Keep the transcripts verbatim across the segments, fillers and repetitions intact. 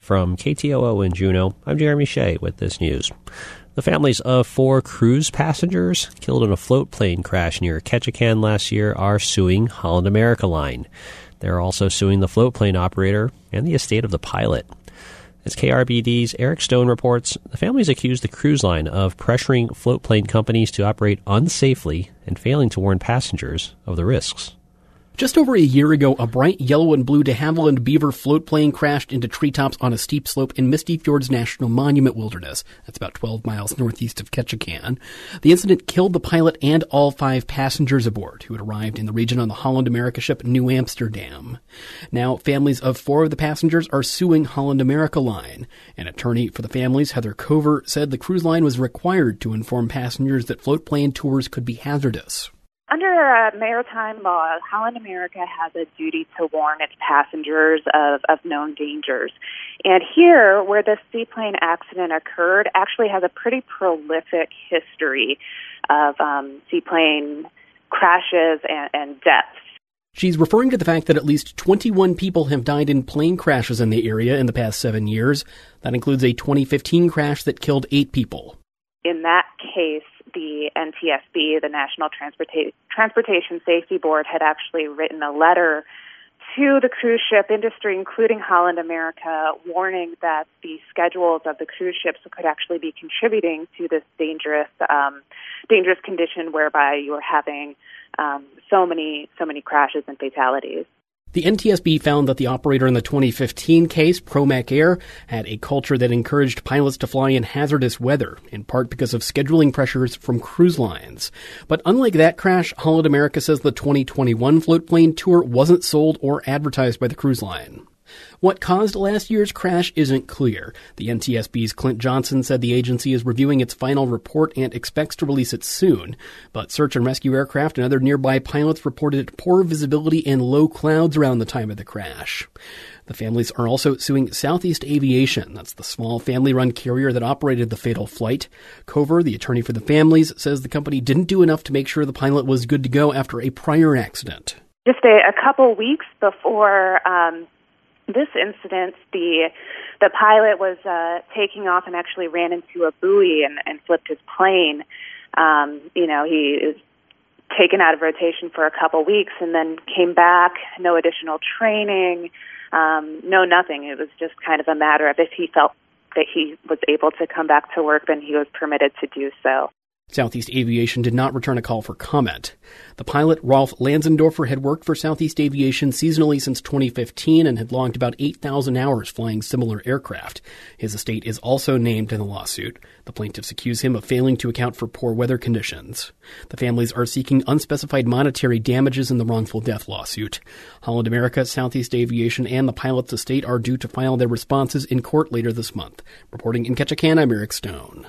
From K T O O in Juneau, I'm Jeremy Shea with this news. The families of four cruise passengers killed in a float plane crash near Ketchikan last year are suing Holland America Line. They're also suing the float plane operator and the estate of the pilot. As K R B D's Eric Stone reports, the families accuse the cruise line of pressuring float plane companies to operate unsafely and failing to warn passengers of the risks. Just over a year ago, a bright yellow and blue de Havilland Beaver float plane crashed into treetops on a steep slope in Misty Fjords National Monument Wilderness. That's about twelve miles northeast of Ketchikan. The incident killed the pilot and all five passengers aboard, who had arrived in the region on the Holland America ship New Amsterdam. Now, families of four of the passengers are suing Holland America Line. An attorney for the families, Heather Cover, said the cruise line was required to inform passengers that float plane tours could be hazardous. Under uh, maritime law, Holland America has a duty to warn its passengers of, of known dangers. And here, where the seaplane accident occurred, actually has a pretty prolific history of um, seaplane crashes and, and deaths. She's referring to the fact that at least twenty-one people have died in plane crashes in the area in the past seven years. That includes a twenty fifteen crash that killed eight people. In that case, the N T S B, the National Transporta- Transportation Safety Board, had actually written a letter to the cruise ship industry, including Holland America, warning that the schedules of the cruise ships could actually be contributing to this dangerous, um, dangerous condition whereby you are having um, so many, so many crashes and fatalities. The N T S B found that the operator in the twenty fifteen case, Promac Air, had a culture that encouraged pilots to fly in hazardous weather, in part because of scheduling pressures from cruise lines. But unlike that crash, Holland America says the twenty twenty-one float plane tour wasn't sold or advertised by the cruise line. What caused last year's crash isn't clear. The N T S B's Clint Johnson said the agency is reviewing its final report and expects to release it soon. But search and rescue aircraft and other nearby pilots reported poor visibility and low clouds around the time of the crash. The families are also suing Southeast Aviation. That's the small family-run carrier that operated the fatal flight. Cover, the attorney for the families, says the company didn't do enough to make sure the pilot was good to go after a prior accident. Just a, a couple weeks before um, this incident, the the pilot was uh, taking off and actually ran into a buoy and, and flipped his plane. Um, you know, he is taken out of rotation for a couple weeks and then came back, no additional training, um, no nothing. It was just kind of a matter of if he felt that he was able to come back to work, then he was permitted to do so. Southeast Aviation did not return a call for comment. The pilot, Rolf Lanzendorfer, had worked for Southeast Aviation seasonally since twenty fifteen and had logged about eight thousand hours flying similar aircraft. His estate is also named in the lawsuit. The plaintiffs accuse him of failing to account for poor weather conditions. The families are seeking unspecified monetary damages in the wrongful death lawsuit. Holland America, Southeast Aviation, and the pilot's estate are due to file their responses in court later this month. Reporting in Ketchikan, I'm Eric Stone.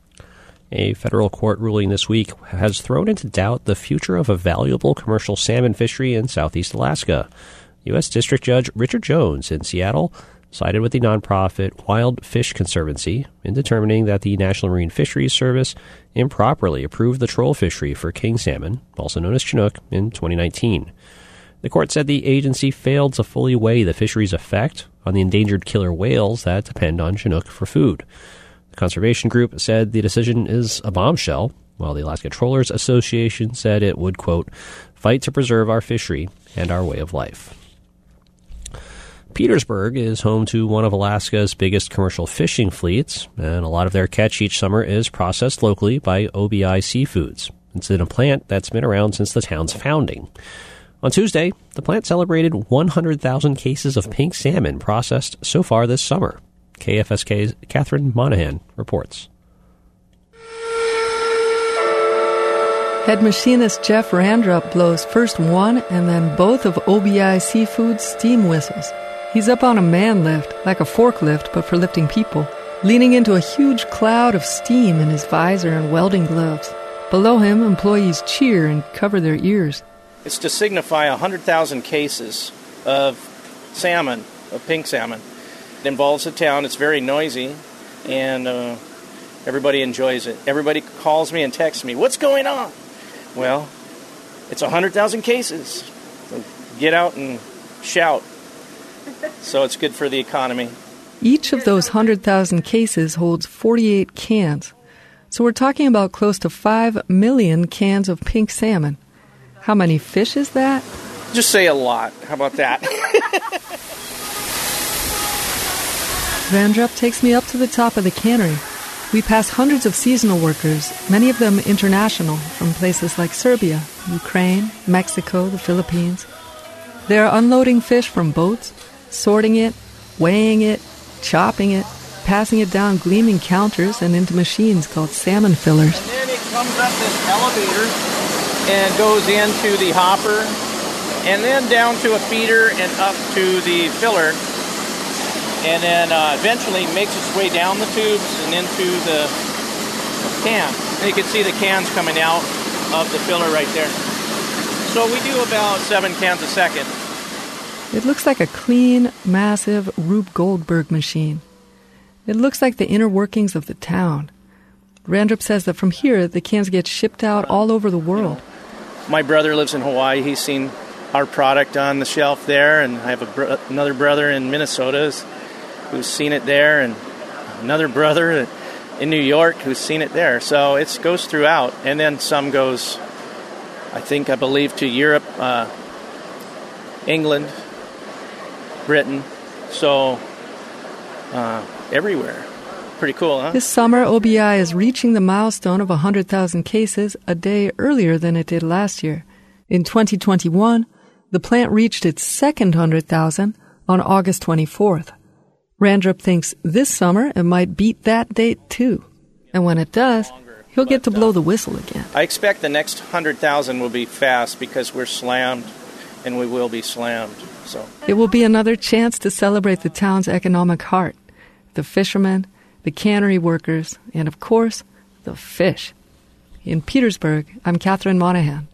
A federal court ruling this week has thrown into doubt the future of a valuable commercial salmon fishery in southeast Alaska. U S. District Judge Richard Jones in Seattle sided with the nonprofit Wild Fish Conservancy in determining that the National Marine Fisheries Service improperly approved the troll fishery for king salmon, also known as Chinook, in twenty nineteen. The court said the agency failed to fully weigh the fishery's effect on the endangered killer whales that depend on Chinook for food. The conservation group said the decision is a bombshell, while the Alaska Trollers Association said it would, quote, fight to preserve our fishery and our way of life. Petersburg is home to one of Alaska's biggest commercial fishing fleets, and a lot of their catch each summer is processed locally by O B I Seafoods. It's in a plant that's been around since the town's founding. On Tuesday, the plant celebrated one hundred thousand cases of pink salmon processed so far this summer. K F S K's Catherine Monahan reports. Head machinist Jeff Randrup blows first one and then both of O B I Seafood's steam whistles. He's up on a man lift, like a forklift but for lifting people, leaning into a huge cloud of steam in his visor and welding gloves. Below him, employees cheer and cover their ears. It's to signify one hundred thousand cases of salmon, of pink salmon. It involves the town. It's very noisy, and uh, everybody enjoys it. Everybody calls me and texts me, what's going on? Well, it's one hundred thousand cases. So get out and shout. So it's good for the economy. Each of those one hundred thousand cases holds forty-eight cans. So we're talking about close to five million cans of pink salmon. How many fish is that? Just say a lot. How about that? Vandrup takes me up to the top of the cannery. We pass hundreds of seasonal workers, many of them international, from places like Serbia, Ukraine, Mexico, the Philippines. They are unloading fish from boats, sorting it, weighing it, chopping it, passing it down gleaming counters and into machines called salmon fillers. And then it comes up this elevator and goes into the hopper, and then down to a feeder and up to the filler, and then uh, eventually makes its way down the tubes and into the can. And you can see the cans coming out of the filler right there. So we do about seven cans a second. It looks like a clean, massive Rube Goldberg machine. It looks like the inner workings of the town. Vandrup says that from here, the cans get shipped out all over the world. My brother lives in Hawaii. He's seen our product on the shelf there, and I have a bro- another brother in Minnesota who's seen it there, and another brother in New York who's seen it there. So it goes throughout, and then some goes, I think, I believe, to Europe, uh, England, Britain, so uh, everywhere. Pretty cool, huh? This summer, O B I is reaching the milestone of one hundred thousand cases a day earlier than it did last year. In twenty twenty-one, the plant reached its second one hundred thousand on August twenty-fourth. Vandrup thinks this summer it might beat that date too. And when it does, he'll get to blow the whistle again. I expect the next one hundred thousand will be fast because we're slammed, and we will be slammed. So it will be another chance to celebrate the town's economic heart, the fishermen, the cannery workers, and of course, the fish. In Petersburg, I'm Catherine Monahan.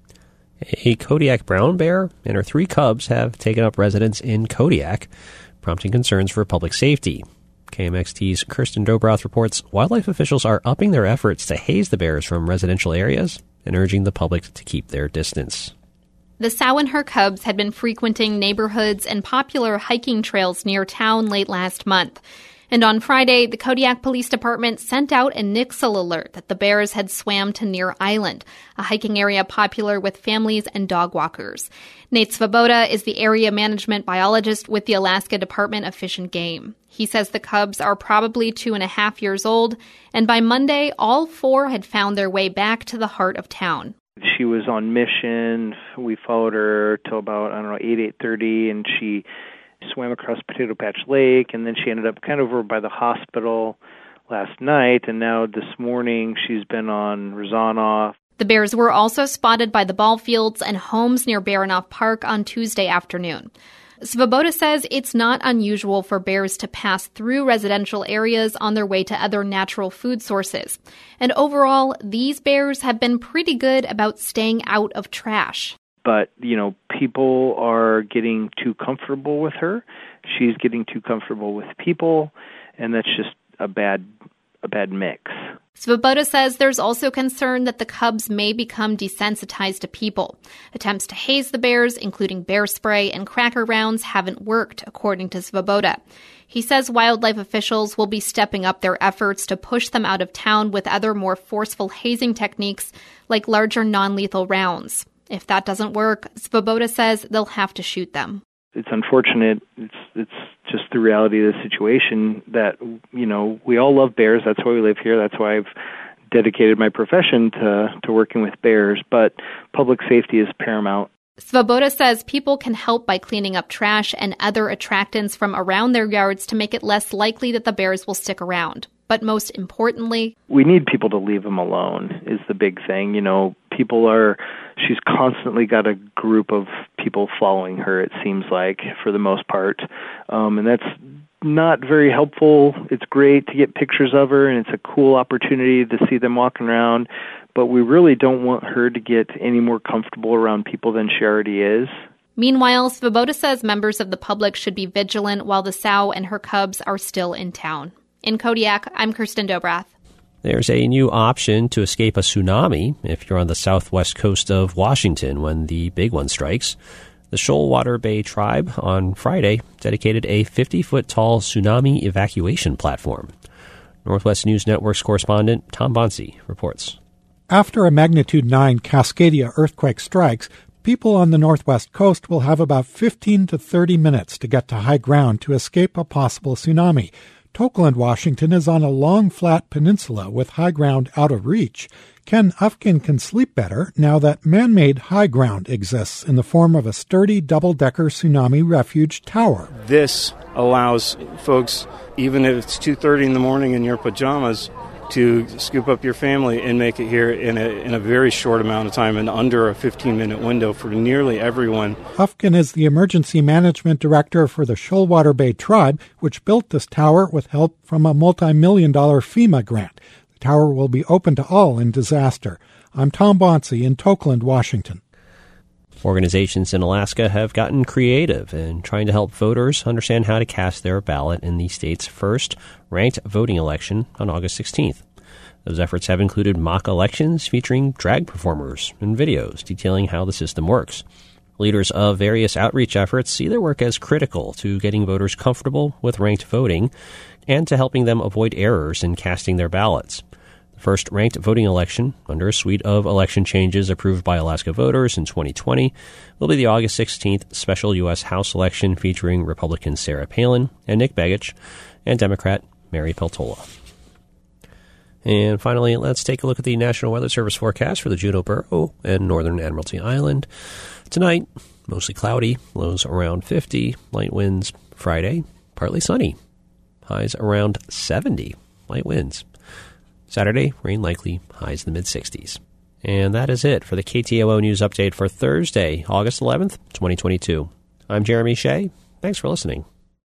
A Kodiak brown bear and her three cubs have taken up residence in Kodiak, prompting concerns for public safety. K M X T's Kirsten Dobroth reports wildlife officials are upping their efforts to haze the bears from residential areas and urging the public to keep their distance. The sow and her cubs had been frequenting neighborhoods and popular hiking trails near town late last month. And on Friday, the Kodiak Police Department sent out a Nixle alert that the bears had swam to Near Island, a hiking area popular with families and dog walkers. Nate Svoboda is the area management biologist with the Alaska Department of Fish and Game. He says the cubs are probably two and a half years old, and by Monday, all four had found their way back to the heart of town. She was on mission. We followed her till about, I don't know, eight, eight thirty, and she swam across Potato Patch Lake, and then she ended up kind of over by the hospital last night, and now this morning she's been on Rezanoff. The bears were also spotted by the ball fields and homes near Baranoff Park on Tuesday afternoon. Svoboda says it's not unusual for bears to pass through residential areas on their way to other natural food sources. And overall, these bears have been pretty good about staying out of trash. But, you know, people are getting too comfortable with her. She's getting too comfortable with people, and that's just a bad a bad mix. Svoboda says there's also concern that the cubs may become desensitized to people. Attempts to haze the bears, including bear spray and cracker rounds, haven't worked, according to Svoboda. He says wildlife officials will be stepping up their efforts to push them out of town with other more forceful hazing techniques, like larger non-lethal rounds. If that doesn't work, Svoboda says they'll have to shoot them. It's unfortunate. It's it's just the reality of the situation that, you know, we all love bears. That's why we live here. That's why I've dedicated my profession to, to working with bears. But public safety is paramount. Svoboda says people can help by cleaning up trash and other attractants from around their yards to make it less likely that the bears will stick around. But most importantly, we need people to leave them alone is the big thing. You know, people are, she's constantly got a group of people following her, it seems like, for the most part. Um, and that's not very helpful. It's great to get pictures of her, and it's a cool opportunity to see them walking around. But we really don't want her to get any more comfortable around people than she already is. Meanwhile, Svoboda says members of the public should be vigilant while the sow and her cubs are still in town. In Kodiak, I'm Kirsten Dobroth. There's a new option to escape a tsunami if you're on the southwest coast of Washington when the big one strikes. The Shoalwater Bay Tribe on Friday dedicated a fifty-foot-tall tsunami evacuation platform. Northwest News Network's correspondent Tom Bonsi reports. After a magnitude nine Cascadia earthquake strikes, people on the northwest coast will have about fifteen to thirty minutes to get to high ground to escape a possible tsunami. Tokeland, Washington is on a long, flat peninsula with high ground out of reach. Ken Ufkin can sleep better now that man-made high ground exists in the form of a sturdy double-decker tsunami refuge tower. This allows folks, even if it's two thirty in the morning in your pajamas, to scoop up your family and make it here in a in a very short amount of time and under a fifteen-minute window for nearly everyone. Ufkin is the emergency management director for the Shoalwater Bay Tribe, which built this tower with help from a multi-million dollar FEMA grant. The tower will be open to all in disaster. I'm Tom Bonsi in Tokeland, Washington. Organizations in Alaska have gotten creative in trying to help voters understand how to cast their ballot in the state's first ranked voting election on August sixteenth. Those efforts have included mock elections featuring drag performers and videos detailing how the system works. Leaders of various outreach efforts see their work as critical to getting voters comfortable with ranked voting and to helping them avoid errors in casting their ballots. The first ranked voting election, under a suite of election changes approved by Alaska voters in twenty twenty, will be the August sixteenth special U S House election featuring Republican Sarah Palin and Nick Begich and Democrat Mary Peltola. And finally, let's take a look at the National Weather Service forecast for the Juneau Borough and northern Admiralty Island. Tonight, mostly cloudy, lows around fifty, light winds Friday, partly sunny, highs around seventy, light winds. Saturday, rain likely, highs in the mid-sixties. And that is it for the K T O O News Update for Thursday, August eleventh, twenty twenty-two. I'm Jeremy Shea. Thanks for listening.